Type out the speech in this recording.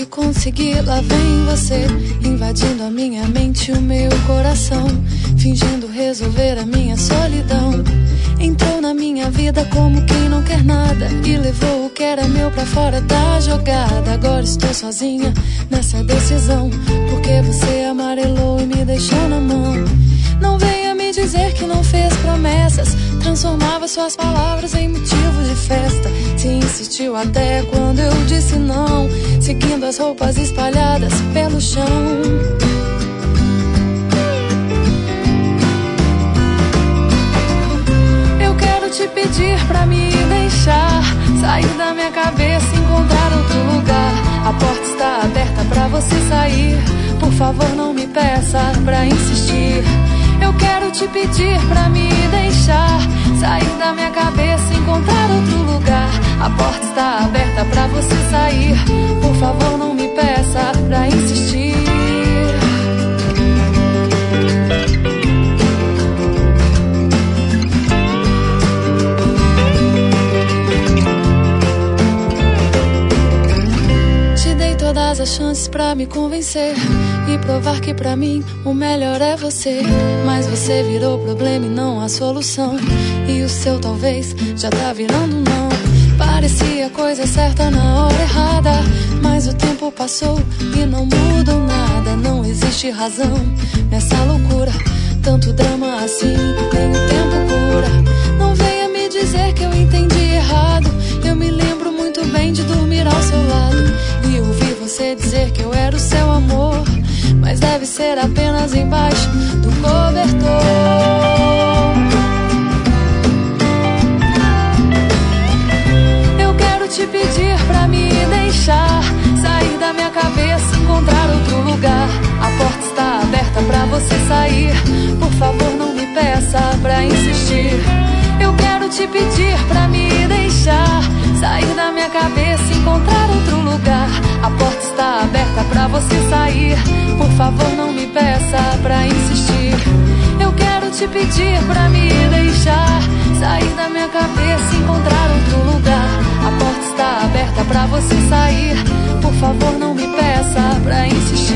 consegui, lá vem você, invadindo a minha mente e o meu coração, fingindo resolver a minha solidão. Entrou na minha vida como quem não quer nada e levou o que era meu pra fora da jogada. Agora estou sozinha nessa decisão, porque você amarelou e me deixou na mão. Não venha me dizer que não fez promessas, transformava suas palavras em motivo de festa. Se insistiu até quando eu disse não, seguindo as roupas espalhadas pelo chão. Eu quero te pedir pra me deixar sair da minha cabeça e encontrar outro lugar. A porta está aberta pra você sair, por favor não me peça pra insistir. Eu quero te pedir pra me deixar sair da minha cabeça e encontrar outro lugar. A porta está aberta pra você sair, por favor não me peça pra insistir. Te dei todas as chances pra me convencer e provar que pra mim o melhor é você. Mas você virou problema e não a solução, e o seu talvez já tá virando não. Parecia a coisa certa na hora errada, mas o tempo passou e não mudou nada. Não existe razão nessa loucura, tanto drama assim nem o tempo cura. Não venha me dizer que eu entendi errado, eu me lembro muito bem de dormir ao seu lado e ouvir você dizer que eu era o seu amor, mas deve ser apenas embaixo do cobertor. Eu quero te pedir pra me deixar sair da minha cabeça e encontrar outro lugar. A porta está aberta pra você sair, por favor não me peça pra insistir. Eu quero te pedir pra me deixar sair da minha cabeça e encontrar outro lugar. A porta está aberta pra você sair, por favor não me peça pra insistir. Eu quero te pedir pra me deixar sair da minha cabeça e encontrar outro lugar. A porta está aberta pra você sair, por favor não me peça pra insistir.